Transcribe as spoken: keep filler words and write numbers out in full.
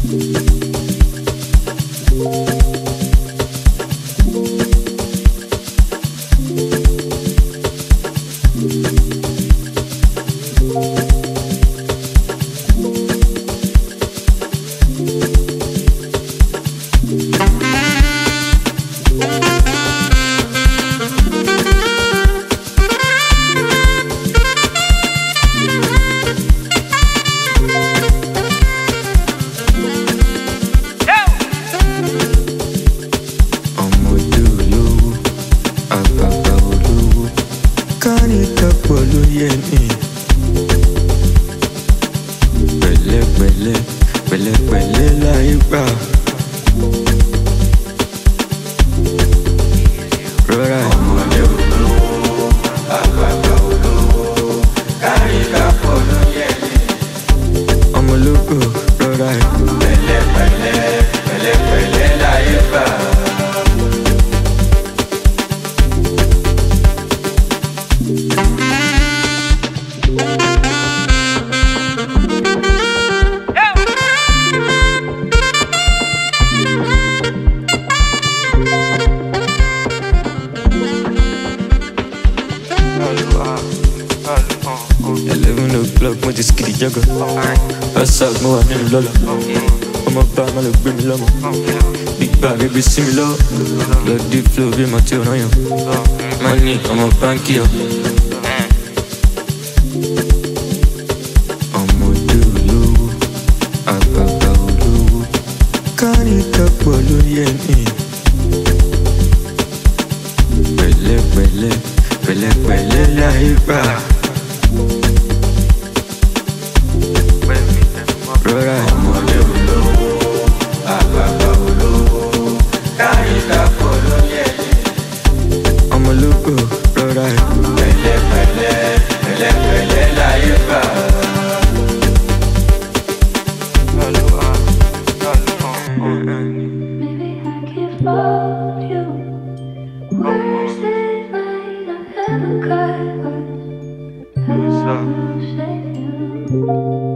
eleven o'clock mo ti skidi jọgọ ọsàg mo wà nínú lọlọ ọmọ bá má lọ gbé mi lọmọ gbígbà bíbí sí mi lọ́wọ́ lọ dí flow bí mo ti ràn yàn má ní ọmọ báńkì ọ. ọmọdé olówó àgbàgbà olówó kárí kápọ̀ lórí ẹ̀mí pẹ̀lẹ́pẹ̀lẹ́ pẹ̀lẹ́pẹ̀lẹ́ láyé gbà. Rọra ọmọdé olówó àgbàgbà olówó kárí kápọ̀ lórí ẹ̀mí ọmọlógo rọra pẹ̀lẹ́pẹ̀lẹ́ pẹ̀lẹ́pẹ̀lẹ́ láyé gbà. Maybe I can love you. Words that might not have a cut. I will save you.